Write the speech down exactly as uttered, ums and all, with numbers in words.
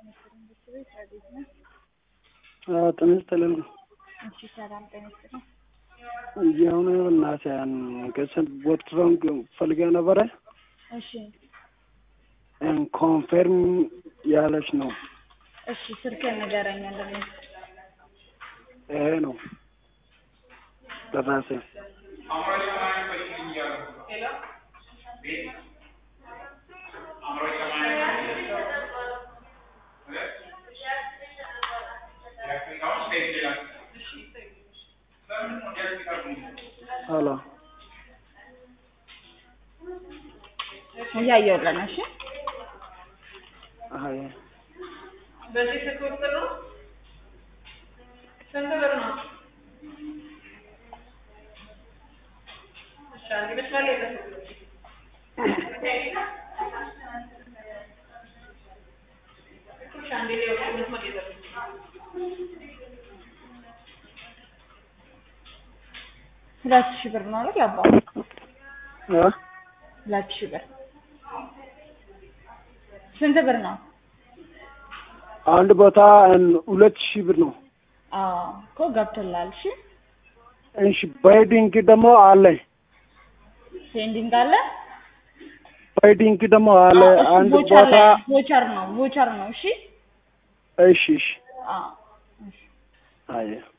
ተነስተልን እሺ ሰላም ተነስተን የሆነ እናሳን ከሰን ወጥሮንግ ፈልጋ ነበር እሺ እን ኮንፈርም ያለች ነው እሺ ስልከን ንገረኝ እንደምን እሄ ነው ተራሰ ሄሎ ያየውላና እሺ አይ በዚህ ተቆጥቶ ነው ሰንተበር ነው ሻንዲ በስማለ ይተሰ ሻንዲ ላይ ወጥቶ መስመር ይዘው ሁለት ሺህ ብር ነው አይደል ያባው አ ሁለት ሺህ ብር ስንት ብር ነው አንድ ቦታ ሁለት ሺህ ብር ነው አዎ ኮ ገብቶላል እሺ እሺ ባይዲንግ ደግሞ አለ ሴንዲንግ አለ ባይዲንግ ደግሞ አለ አንድ ቦታ ቮቸር ነው ቮቸር ነው እሺ እሺ እሺ አዎ አይ